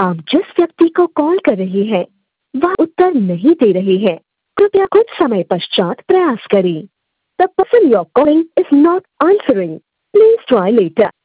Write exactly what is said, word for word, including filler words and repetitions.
आप जिस व्यक्ति को कॉल कर रहे हैं वह उत्तर नहीं दे रहे हैं। कृपया कुछ समय पश्चात प्रयास करें। The person you're calling is not answering. Please try later.